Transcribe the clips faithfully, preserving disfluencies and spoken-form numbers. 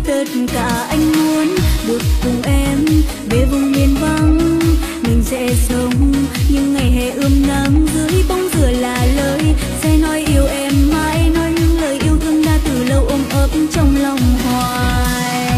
tất cả anh muốn được cùng em về vùng miền vắng. Mình sẽ sống những ngày hè ươm nắng dưới bóng dừa là lời sẽ nói yêu em mãi, nói những lời yêu thương đã từ lâu ôm ấp trong lòng hoài.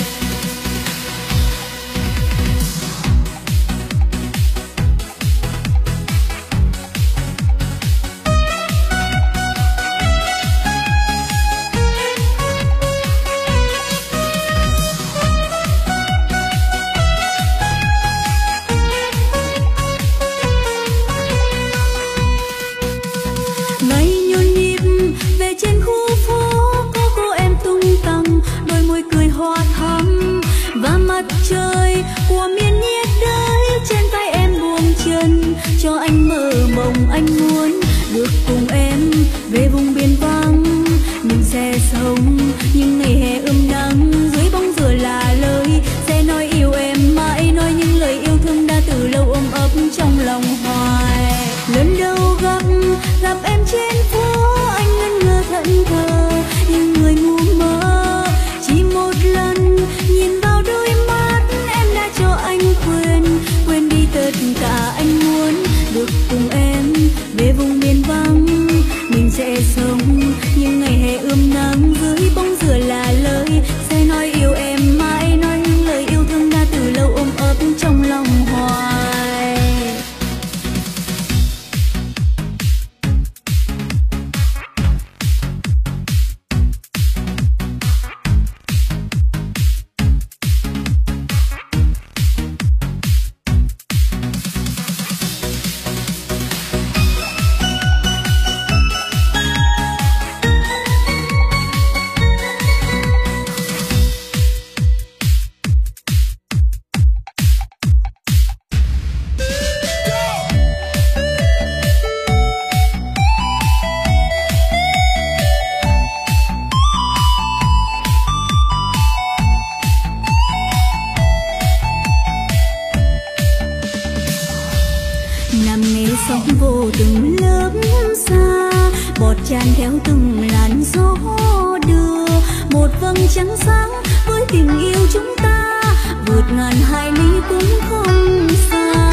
Trời của miền nhiệt đới trên vai em buông chân cho anh mơ mộng. Anh muốn được cùng em về vùng biên vắng. Mình sẽ sống những ngày hè ươm nắng dưới bóng dừa là lời sẽ nói yêu em mãi, nói những lời yêu thương đã từ lâu ôm ấp trong lòng hoài. Lần đầu gặp gặp em trên phố anh ngẩn ngơ thẫn thờ như người ngu mơ. Chỉ một lần nhìn vào đôi mắt em đã cho anh quên quên đi tất cả. Anh muốn được cùng em về vùng miền vắng. Mình sẽ sống những ngày hè ươm nắng dưới bóng dừa là lời sẽ nói yêu em mãi, nói những lời yêu thương đã từ lâu ôm ấp trong lòng hoài. Tràn theo từng làn gió đưa một vầng trăng sáng với tình yêu chúng ta vượt ngàn hải lý cũng không xa.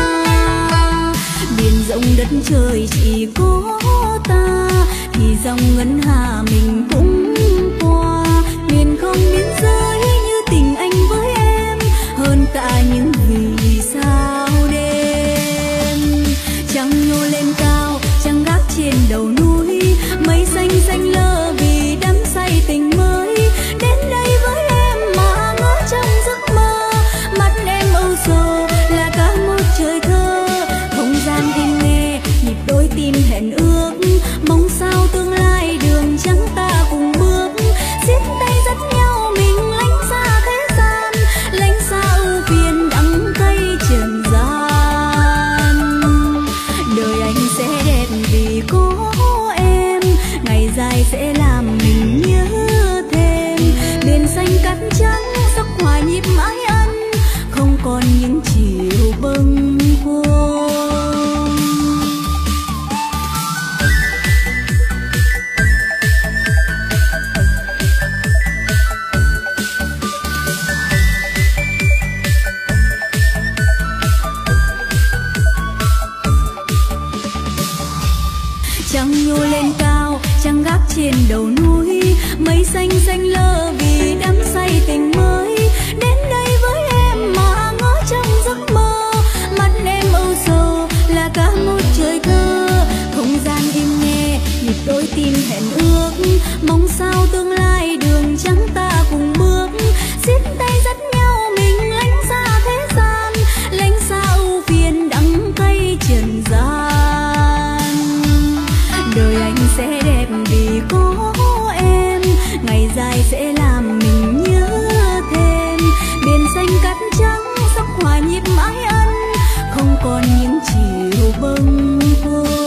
Biển rộng đất trời chỉ có ta thì dòng ngân hà mình cũng qua. Miền không biên giới như tình anh với em hơn cả những vì sao đêm. Trăng nhô lên cao trăng gác trên đầu núi, mây xanh xanh lơ vì đắm say tình mới. Đến đây với em mà ngỡ trong giấc mơ, mắt em âu sầu là cả một trời thơ. Không gian im nghe nhịp đôi tim hẹn ước, mong sao tương lai đường trắng ta cùng bước. Siết tay dắt nhau mình lánh xa thế gian, lánh xa ưu phiền đắng cay trần gian. Đời anh sẽ đẹp vì có em, ngày dài sẽ làm mình nhớ thêm. Biển xanh cát trắng sắc hòa nhịp mãi ân, không còn những chiều bâng khuâng. Trăng nhô lên cao trăng gác trên đầu núi, mây xanh xanh lơ vì đắm say tình mới. Đến đây với em mà ngỡ trong giấc mơ, mắt em âu sầu là cả một trời thơ. Không gian im nghe nhịp đôi tim hẹn ước, mong sao tương lai đường trắng ta cùng bước. Siết tay dắt nhau mình lánh xa thế gian, lánh xa ưu phiền đắng cay trần gian. Đời anh sẽ đẹp vì có em, ngày dài sẽ làm mình nhớ thêm. Biển xanh cát trắng sắc hòa nhịp mãi ân, không còn những chiều bâng khuâng.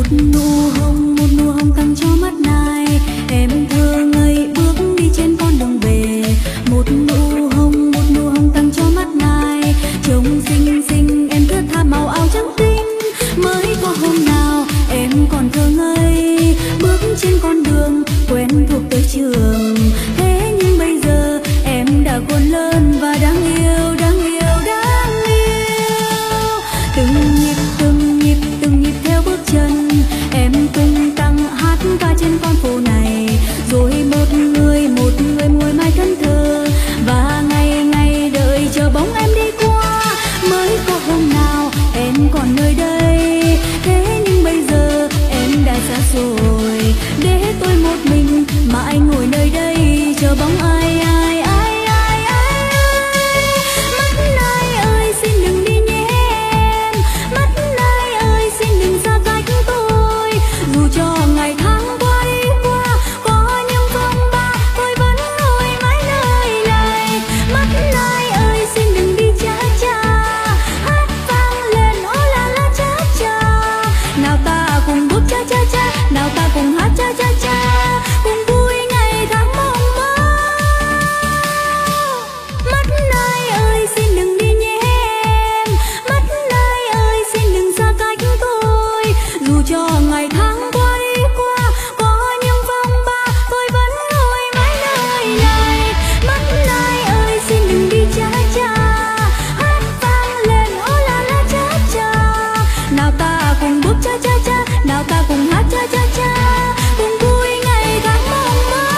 nụ hồng, một nụ hồng tặng cho mắt này. Em thơ ngây bước đi trên con đường về. Một nụ hồng, một nụ hồng tặng cho mắt này. Trông xinh xinh em thướt tha màu áo trắng tinh. Mới có hôm nào em còn thơ ngây bước trên con đường quen thuộc tới trường. Thế nhưng bây giờ em đã khôn lớn và đáng yêu, đáng yêu, đáng yêu. Từng nhịp, từng nhịp, từng nhịp theo bước chân em tung tăng hát ca trên con phố này. Rồi một người, một người ngồi mãi thân thơ và ngày ngày đợi chờ bóng em đi qua. Mới có hôm nào em còn nơi đây, thế nhưng bây giờ em đã xa rồi. Để tôi một mình mãi ngồi nơi đây chờ bóng ai, ai, ai, ai, ai. Mắt ai ơi xin đừng đi nhé em. Mắt ai ơi xin đừng xa cách tôi. Dù cho ngày tháng qua đi qua, có những phong ba, tôi vẫn ngồi mãi nơi này. Mắt ai ơi xin đừng đi cha cha, hát vang lên ô la la cha cha. Nào ta cùng bước cha cha cha, nào ta cùng hát cha cha cha, cùng vui ngày tháng mong mơ. Mắt ai ơi xin đừng đi nhé em. Mắt ai ơi xin đừng xa cách tôi. Dù cho ngày tháng qua đi qua, có những phong ba, tôi vẫn ngồi mãi nơi này. Mắt ai ơi xin đừng đi cha cha, hát vang lên ô la la cha cha. Nào ta cùng bước cha cha cha, nào ta cùng hát cha cha cha, cùng vui ngày tháng mong mơ.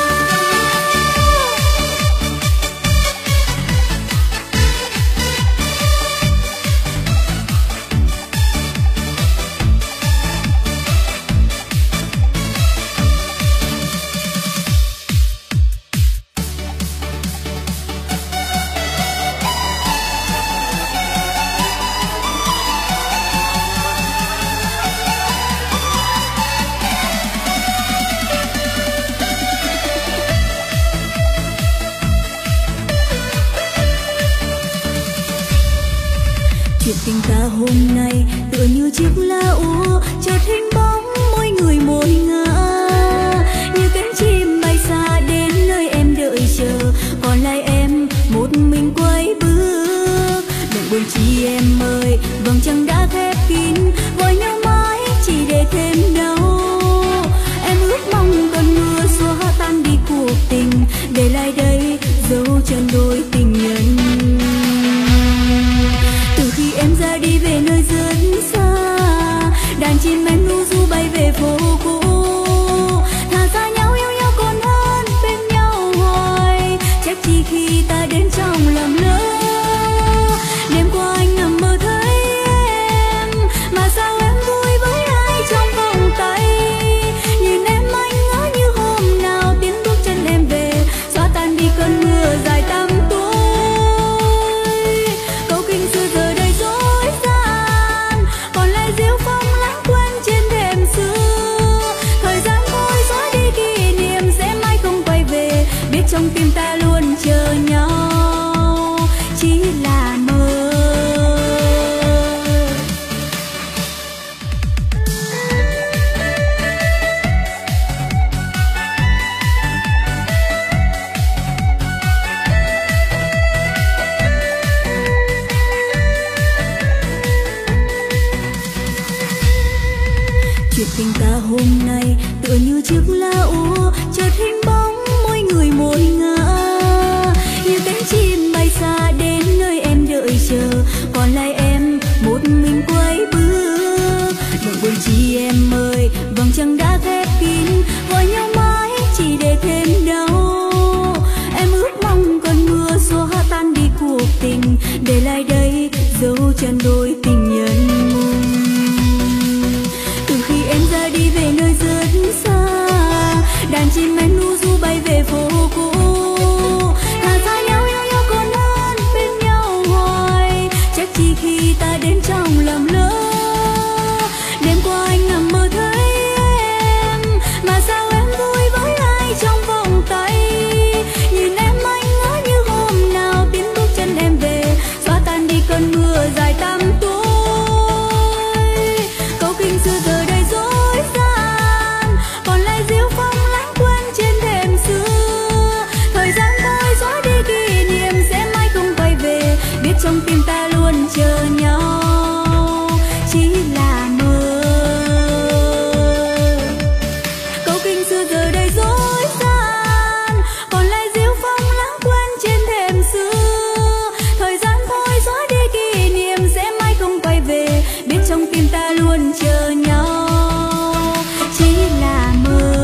Chuyện tình ta hôm nay tựa như chiếc lá úa, chợt hình bóng mỗi người mỗi ngã. Như cánh chim bay xa đến nơi em đợi chờ, còn lại em một mình quay bước. Đừng buồn chi em ơi, vầng trăng đã khép kín, gọi nhau mãi chỉ để thêm đau. Em ước mong cơn mưa xóa tan đi cuộc tình, để lại đây dấu chân đôi tình nhân. Từ khi em ra đi về nơi rất xa, đàn chim em ru ru bay về phố cũ. Thà xa nhau yêu nhau còn hơn bên nhau hoài, trách chi khi ta đến trong lầm lỡ. Đêm qua anh nằm mơ thấy em, mà sao em vui với ai trong vòng tay. Nhìn em anh ngỡ như hôm nào tiến bước chân em về, xóa tan đi cơn mưa dài tăm tối. Câu kinh xưa giờ đây dối gian, còn lại diêu phong lãng quên trên thềm xưa. Thời gian trôi xóa đi kỷ niệm sẽ mãi không quay về, biết trong tim ta luôn chờ nhau chỉ là mơ. Chuyện tình ta hôm nay tựa như chiếc lá úa, chợt hình bóng mỗi người mỗi ngã. Như cánh chim bay xa đến nơi em đợi chờ, còn lại em một mình quay bước. Đừng buồn chi em ơi, vầng trăng đã khép kín, gọi nhau mãi chỉ để thêm đau. Em ước mong cơn mưa xóa tan đi cuộc tình, để lại đây dấu chân đôi tình nhân. Từ khi em ra đi về nơi rất xa, đàn chim em ru ru bay về phố cũ. trong tim ta luôn chờ nhau chỉ là mơ. Câu kinh xưa giờ đây dối gian, còn lại diêu phong lãng quên trên thềm xưa. Thời gian thôi xóa đi kỷ niệm sẽ mãi không quay về, biết trong tim ta luôn chờ nhau chỉ là mơ.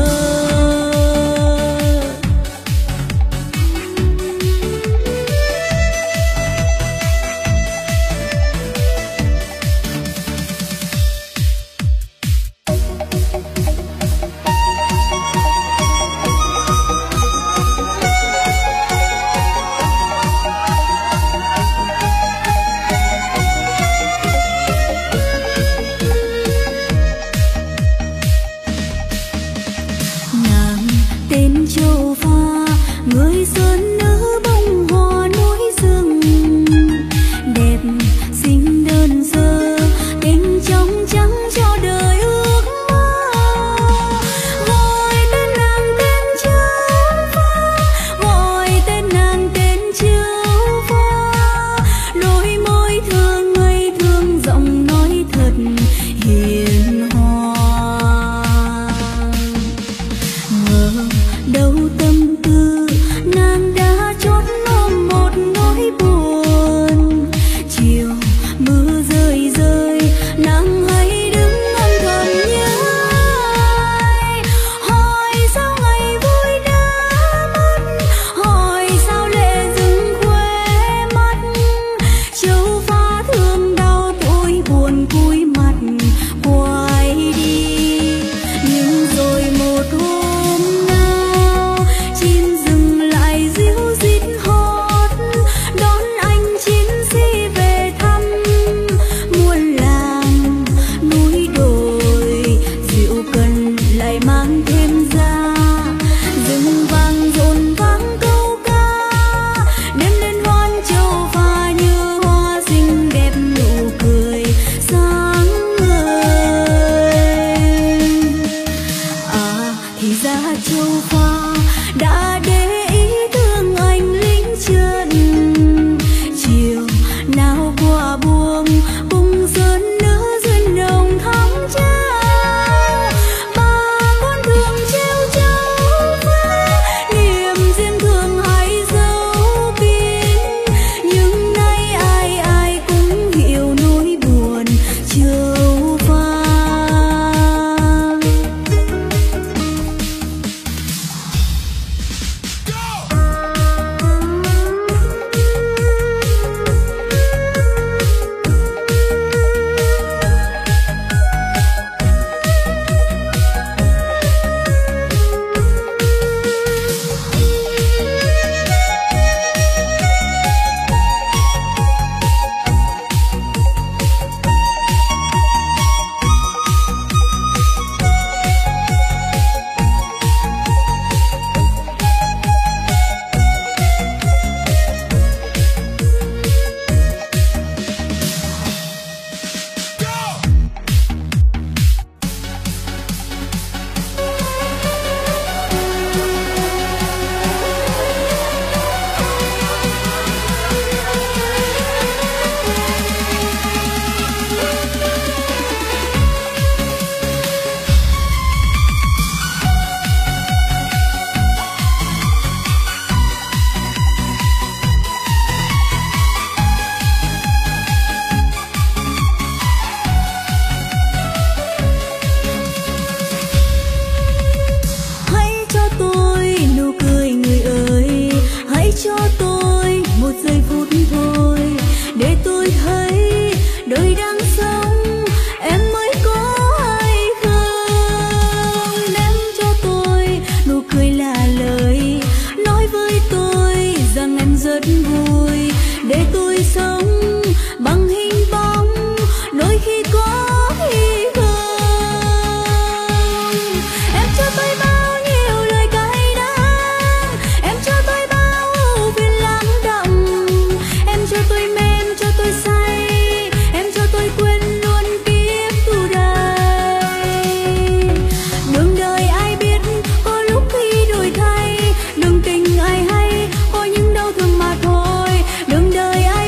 Đường đời ai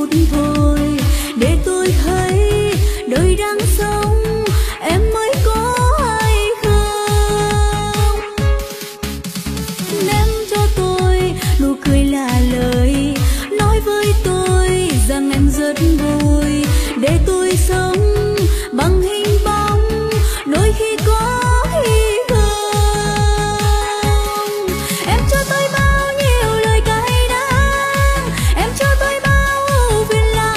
phút thôi, để tôi thấy đời đang sống em mới có hay không. Ném cho tôi nụ cười là lời nói với tôi rằng em rất vui, để tôi sống bằng hình bóng đôi khi có hy vọng. Em cho tôi bao nhiêu lời cay đắng, em cho tôi bao phiền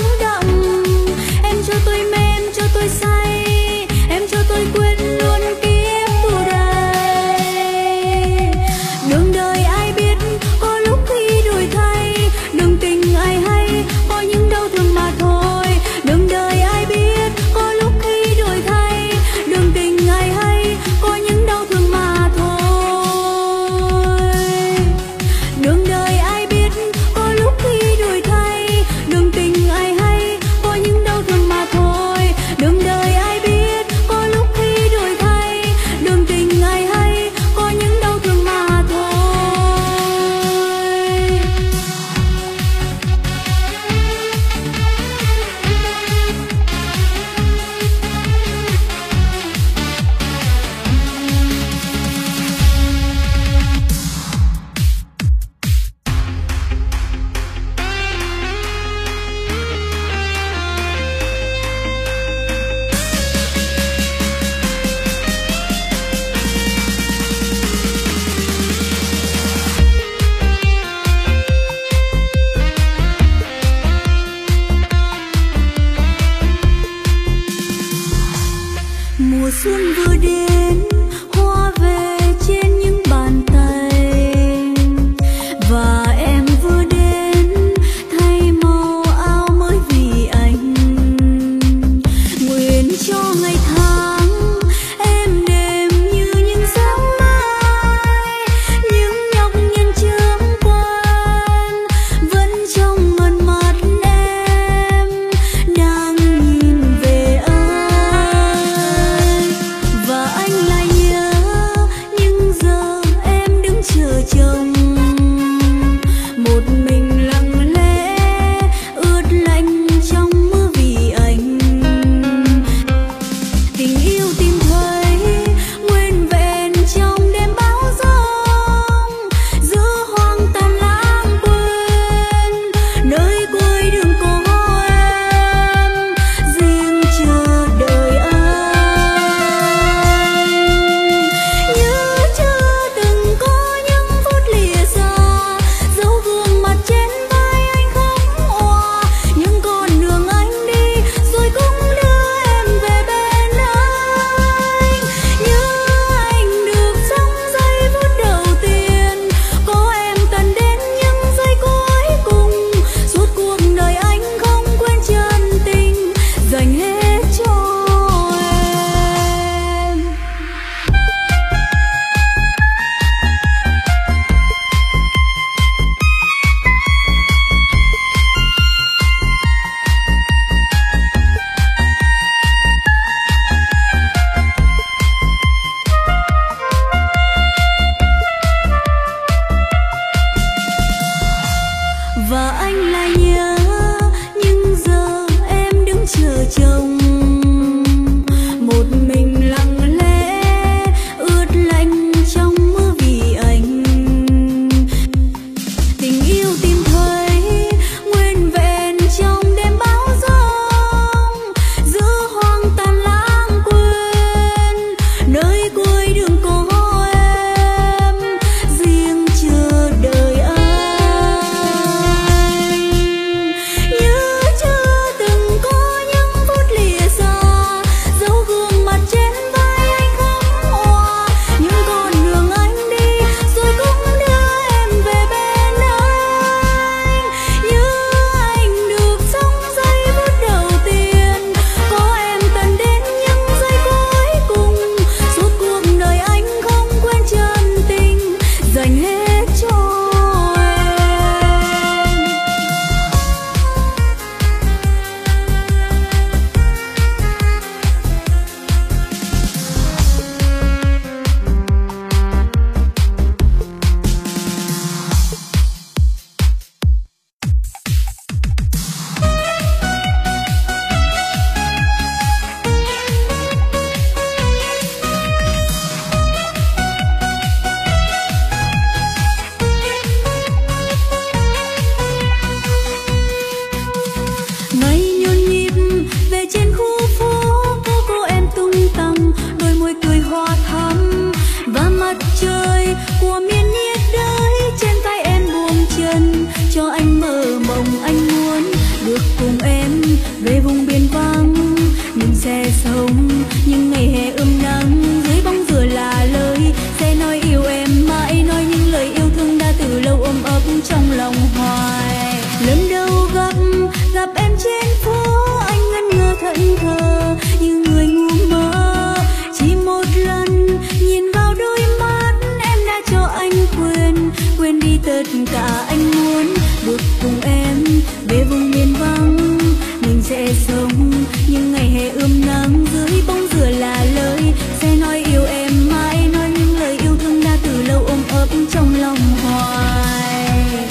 quên đi tất cả. Anh muốn được cùng em về vùng miền vắng, mình sẽ sống những ngày hè ươm nắng dưới bóng dừa là lời sẽ nói yêu em mãi, nói những lời yêu thương đã từ lâu ôm ấp trong lòng hoài.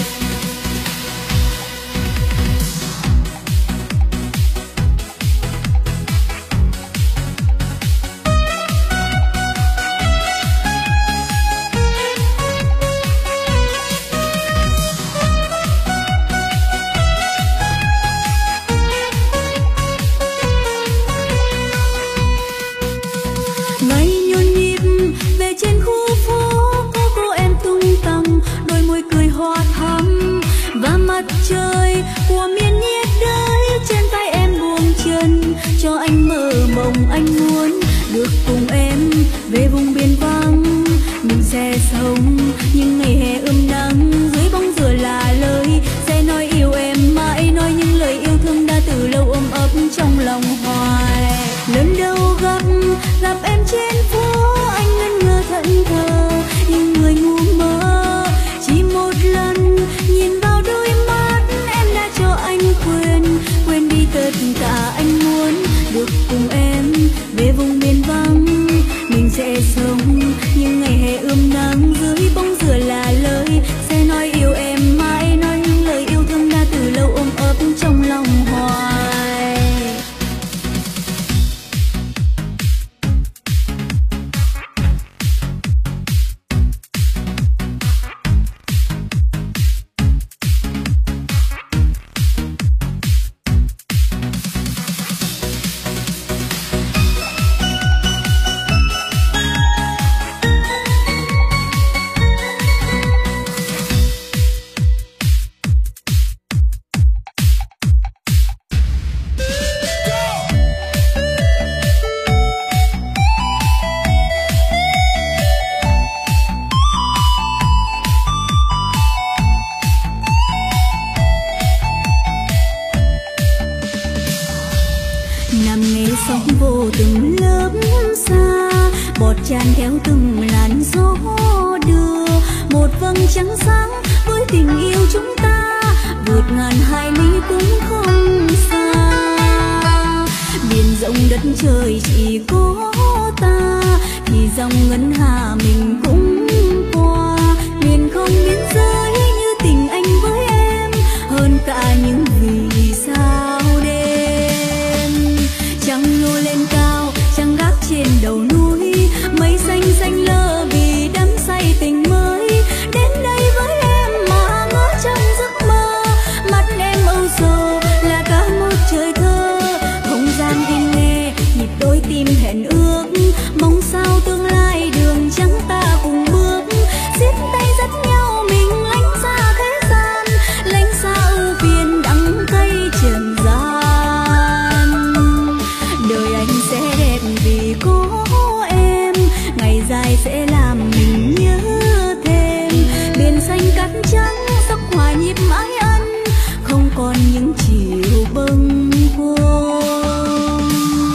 Trời của miền nhiệt đới, trên vai em buông chân cho anh mơ mộng. Anh muốn được cùng em về vùng biên vắng, mình sẽ sống những ngày hè ươm nắng dưới bóng dừa là lời sẽ nói yêu em mãi, nói những lời yêu thương đã từ lâu ôm ấp trong lòng hoài. Lần đầu gặp gặp em trên phố, anh ngẩn ngơ thẫn thờ như người ngu mơ. Chỉ một lần nhìn vào đôi mắt em đã cho anh quên quên đi tất cả. Anh muốn được cùng em về vùng miền vắng, mình sẽ sống những ngày hè ươm nắng dưới bóng dừa là lời sẽ nói yêu em mãi, nói những lời yêu thương đã từ lâu ôm ấp trong lòng hoài. Tràn theo từng làn gió đưa một vầng trăng sáng với tình yêu chúng ta, vượt ngàn hải lý cũng không xa. Biển rộng đất trời chỉ có ta, thì dòng ngân hà mình cũng qua. Miền không biên giới như tình anh với em, hơn cả những vì sao đêm. Trăng nhô lên cao, trăng gác trên đầu núi, mây xanh xanh lơ vì đắm say tình mới. Đến đây với em mà ngỡ trong giấc mơ, mắt em âu sầu là cả một trời thơ. Không gian im nghe nhịp đôi tim hẹn ước, mong sao tương lai đường trắng ta cùng bước. Siết tay dắt nhau mình lánh xa thế gian, lánh xa ưu phiền đắng cay trần gian. Đời anh sẽ đẹp vì có ngày dài sẽ làm mình nhớ thêm. Biển xanh cát trắng sắc hòa nhịp mãi ân, không còn những chiều bâng khuâng.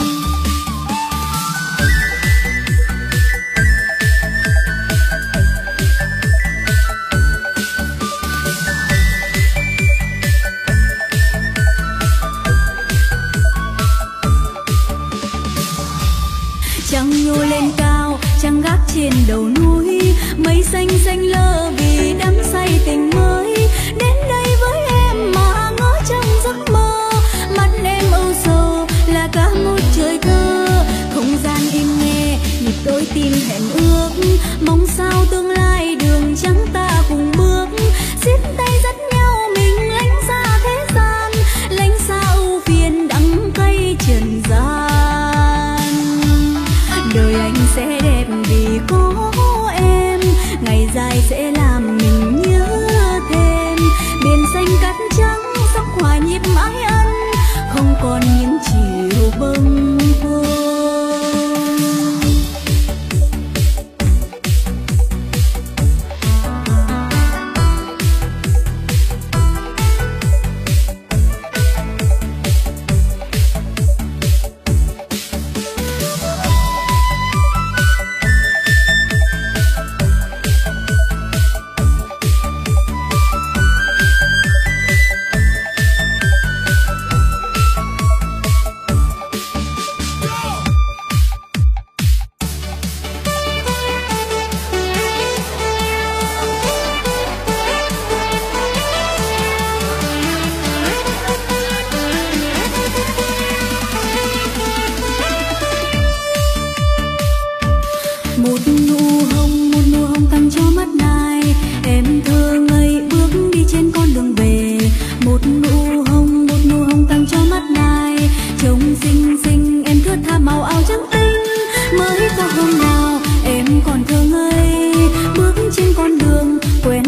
Trăng nhô lên cao, trăng gác trên đầu núi, mây xanh xanh lơ vì đắm say tình mới. Đến đây với em mà ngỡ trong giấc mơ, mắt em âu sầu là cả một trời thơ. Không gian im nghe nhịp đôi tim hẹn ước, mong sao tương lai đường trắng ta cùng bước. Siết tay dắt nhau mình lánh xa thế gian, lánh xa ưu phiền đắng cay trần gian. Đời anh sẽ đẹp vì có em, ngày dài sẽ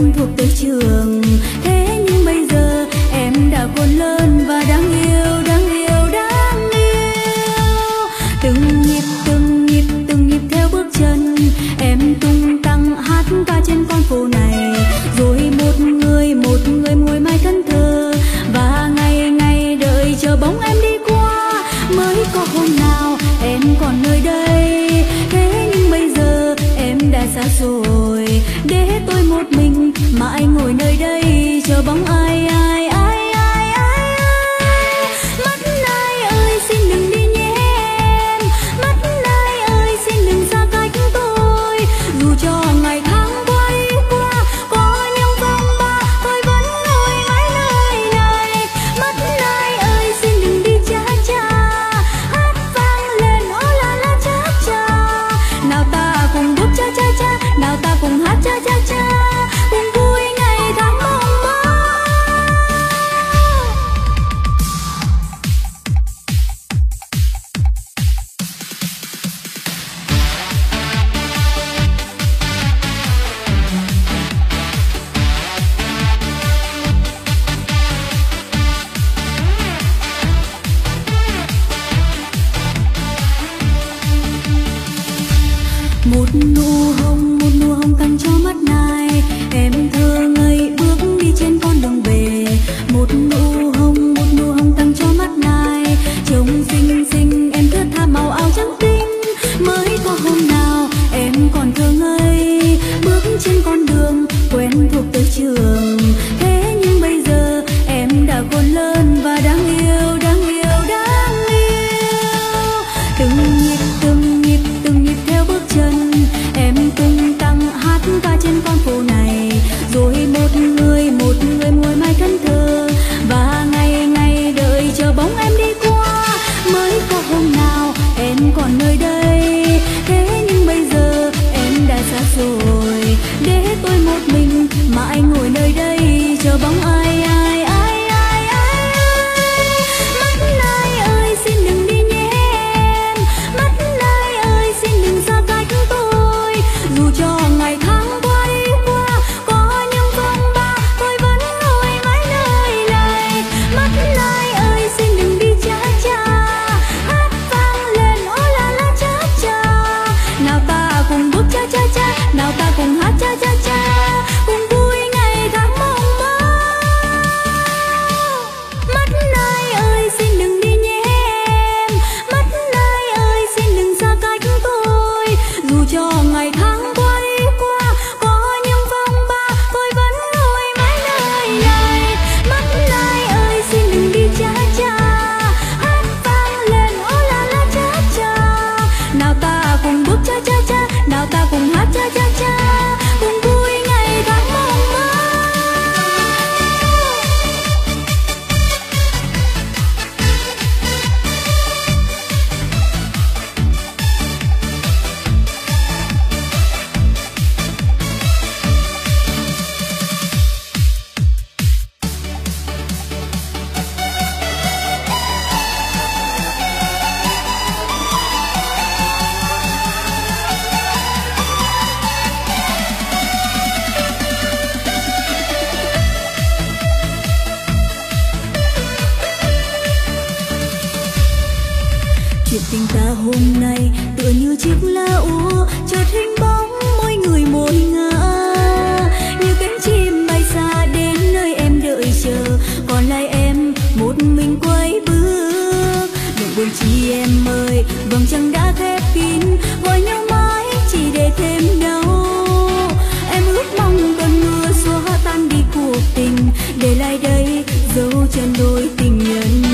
quen thuộc tới trường. Thế nhưng bây giờ em đã khôn lớn và đáng yêu, đáng yêu, đáng yêu. Từng nhịp, từng nhịp, từng nhịp theo bước chân em tung tăng hát ca trên con phố này. Rồi một người, một người ngồi mãi thân thơ và ngày ngày đợi chờ bóng em đi qua. Mới có hôm nào em còn nơi đây, thế nhưng bây giờ em đã xa rồi. Để tôi một mình mãi ngồi nơi đây chờ bóng ai ai ai ai ai. Mắt ai ơi xin đừng đi nhé em, mắt ai ơi xin đừng xa cách tôi. Dù cho ngày tháng qua đi qua có những phong ba, tôi vẫn ngồi mãi nơi này. Mắt ai ơi xin đừng đi cha cha, hát vang lên ô la la cha cha. Nào ta cùng bước cha cha cha, nào ta cùng hát cha cha cha, cùng vui ngày tháng mong mơ. Một nụ hồng, một nụ hồng tặng cho mắt này, em thơ ngây bước đi trên con đường về. Một nụ hồng, một nụ hồng tặng cho mắt này, trông xinh xinh em thướt tha màu áo trắng tinh. Mới có hôm nào em còn thơ ngây bước trên con đường quen thuộc tới trường. Thế nhưng bây giờ em đã khôn lớn và đáng yêu, đáng yêu, đáng yêu. Từng nhịp, từng nhịp, từng nhịp theo bước chân em tung tăng hát ca trên con phố này. Rồi một người, một người ngồi mãi thân thơ và ngày ngày đợi chờ bóng em đi qua. Mới có hôm nào em còn nơi đây, thế nhưng bây giờ em đã xa rồi. Để tôi một mình mãi ngồi nơi đây chờ bóng ai ai ai ai ai. Mắt ai ơi xin đừng đi nhé em, mắt ai ơi xin đừng xa cách tôi. Dù cho ngày tháng qua đi qua có những phong ba, tôi vẫn ngồi mãi nơi này. Mắt ai ơi xin đừng đi cha cha, hát vang lên ô la la cha cha. Nào ta cùng bước cha cha cha, nào ta cùng hát cha cha cha, cùng vui ngày tháng mong mơ. Mắt ai ơi xin đừng đi nhé em, mắt ai ơi xin đừng xa cách tôi. Dù cho ngày tháng qua đi qua có những phong ba, tôi vẫn ngồi mãi nơi này. Mắt ai ơi xin đừng đi cha cha, hát vang lên ô la la cha cha. Nào ta cùng bước cha cha cha, nào ta cùng hát cha cha cha, cùng vui ngày tháng mong mơ. Chuyện tình ta hôm nay tựa như chiếc lá úa, chợt hình bóng mỗi người một ngã. Như cánh chim bay xa đến nơi em đợi chờ, còn lại em một mình quay bước. Đừng buồn chi em ơi, vầng trăng đã khép kín, gọi nhau mãi chỉ để thêm đau. Em ước mong cơn mưa xóa tan đi cuộc tình, để lại đây dấu chân đôi tình nhân.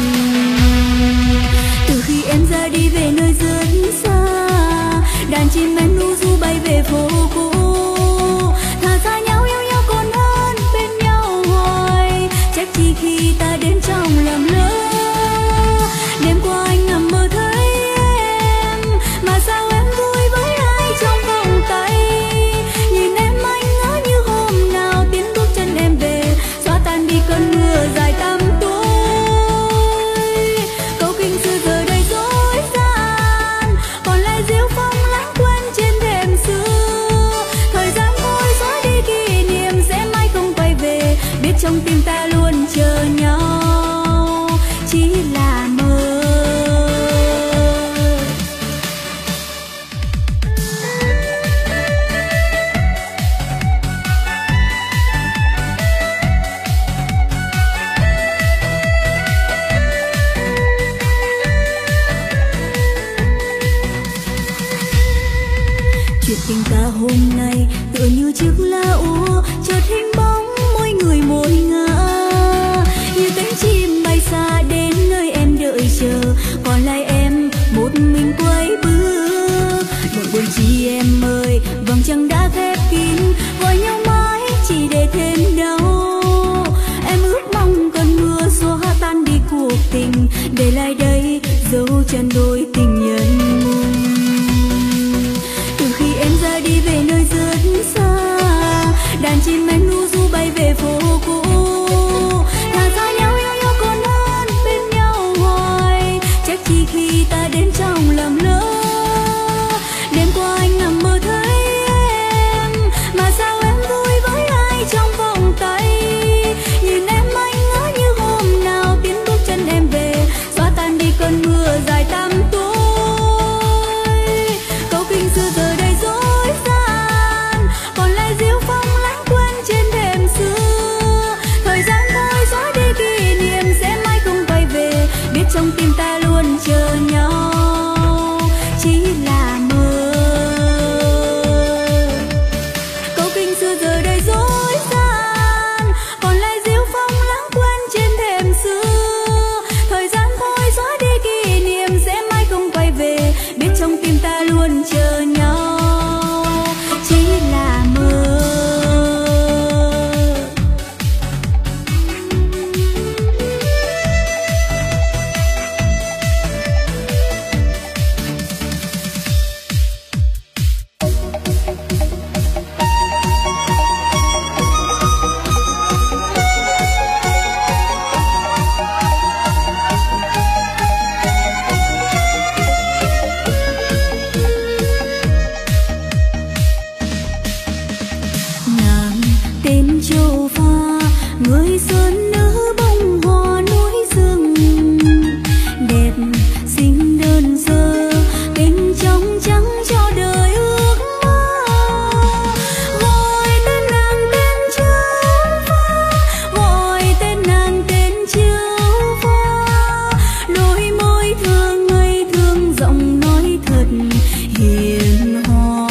Từ khi em ra đi về nơi rất xa, đàn chim én ru ru bay về phố cũ. Thà xa nhau yêu nhau còn hơn bên nhau hoài, trách chi khi ta đến trong lầm lỡ. Đêm qua anh nằm mơ thấy em, mà sao em vui với ai trong vòng tay. Nhìn em anh ngỡ như hôm nào tiến bước chân em về, xóa tan đi cơn mưa dài tăm tối. Câu kinh xưa giờ đây dối gian, còn lại diêu phong lãng quên trên thềm xưa. Thời gian trôi xóa đi kỷ niệm trong tim ta luôn chờ nhau chỉ là mơ. Chuyện tình ta hôm nay tựa như chiếc lá úa chợt hình bóng mỗi người mỗi ngã, như cánh chim bay xa đến nơi em đợi chờ, còn lại em một mình quay bước. Đừng buồn chi em ơi, vầng trăng đã khép kín, gọi nhau mãi chỉ để thêm đau. Em ước mong cơn mưa xóa tan đi cuộc tình, để lại đây dấu chân đôi tình nhân mong. Khi em ra đi về nơi rất xa, đàn chim em lu du bay về phố cũ. Thà xa nhau yêu nhau còn hơn bên nhau hoài, trách chi khi ta đến trong lầm lỡ. Đêm qua anh nằm mơ thấy em, mà sao em vui với ai trong vòng tay. Nhìn em anh ngỡ như hôm nào tiến bước chân em về, xóa tan đi cơn mưa dài tăm tối. Câu kinh xưa giờ đây dối gian, còn lại diêu phong lãng quên trên thềm xưa. Thời gian thôi xóa đi kỷ niệm sẽ mãi không quay về, biết trong tim ta luôn chờ nhau chỉ là mơ. Câu kinh xưa giờ đây dối gian, còn lại diêu phong lãng quên trên thềm xưa. Thời gian thôi xóa đi kỷ niệm sẽ mãi không quay về, biết trong tim ta luôn chờ nhau chỉ là mơ. Nàng tên Châu Pha, người sơn nữ bông hoa núi rừng, đẹp xinh đơn sơ tình trong trắng cho đời ước mơ. Gọi tên nàng tên Châu Pha, gọi tên nàng tên Châu Pha. Đôi môi thơ ngây thương, giọng nói thật hiền hòa.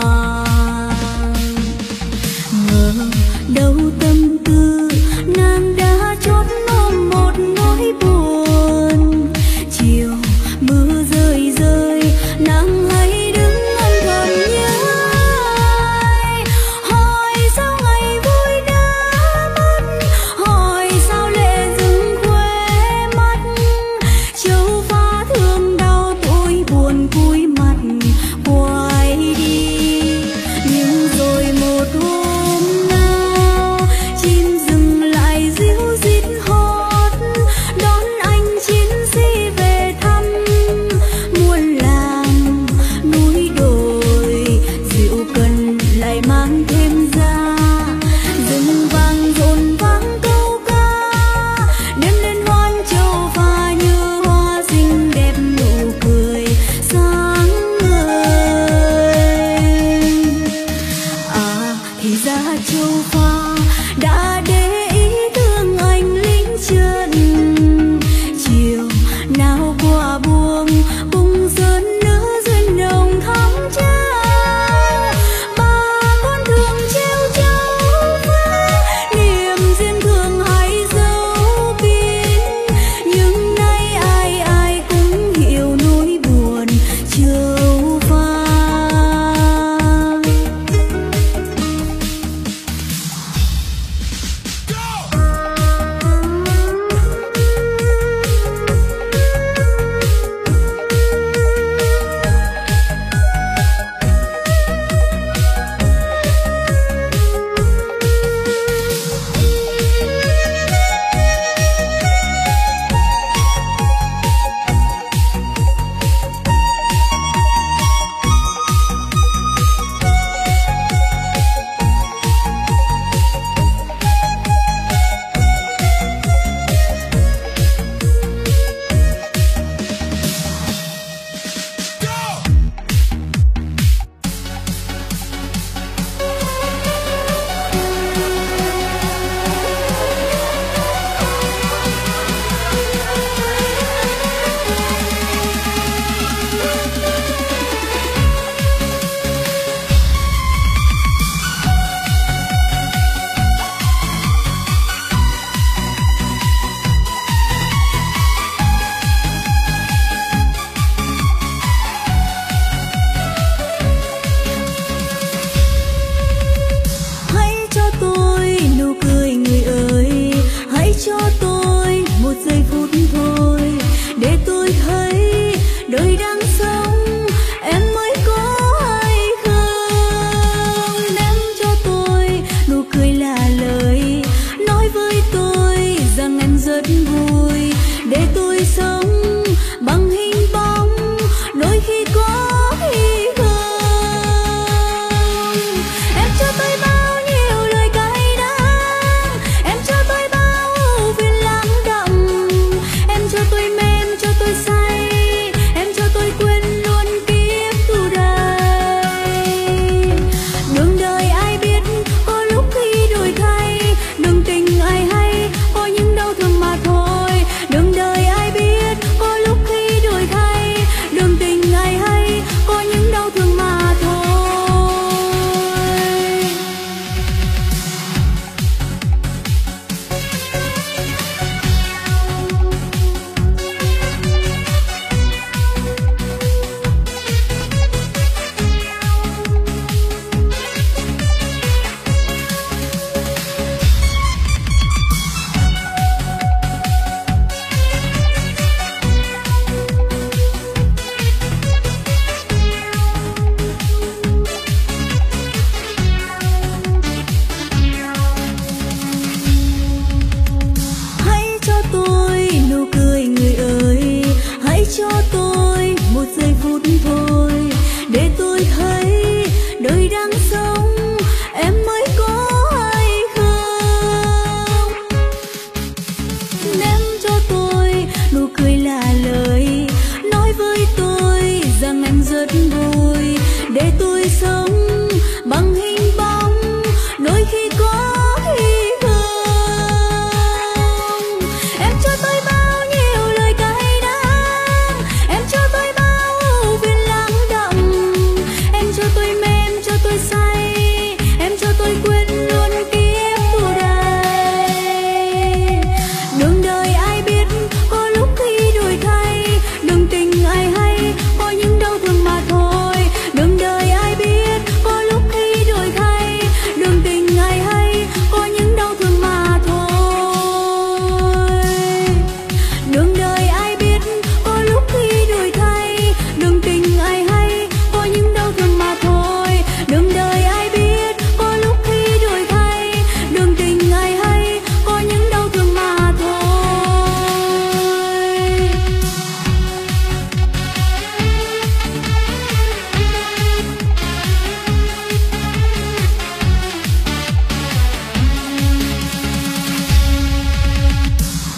Ngờ đâu tâm tư nàng đã chót ôm một nỗi buồn. Chiều mưa rơi rơi, nàng hãy đứng âm thầm nhớ ai. Hỏi sao ngày vui đã mất, hỏi sao lệ dừng khóe mắt. Châu Pha thương đau tôi buồn cúi mặt quay đi. Nhưng rồi một hôm nào chim dừng lại ríu rít hót, đón anh chiến sĩ về thăm muôn làng núi đồi. Rượu cần lại mang thêm ra, rừng vàng rộn vang câu ca. Đêm liên hoan Châu Pha như hoa xinh đẹp, nụ cười sáng ngời. À thì ra Châu Pha đã để ý thương anh lính chân. Chiều nào qua buông cùng sơn nữ duyên nồng thắm trao. Bà con thường treo Châu Pha, niềm riêng thương hay dấu kín. Nhưng nay ai ai cũng hiểu nỗi buồn Châu Pha. hồn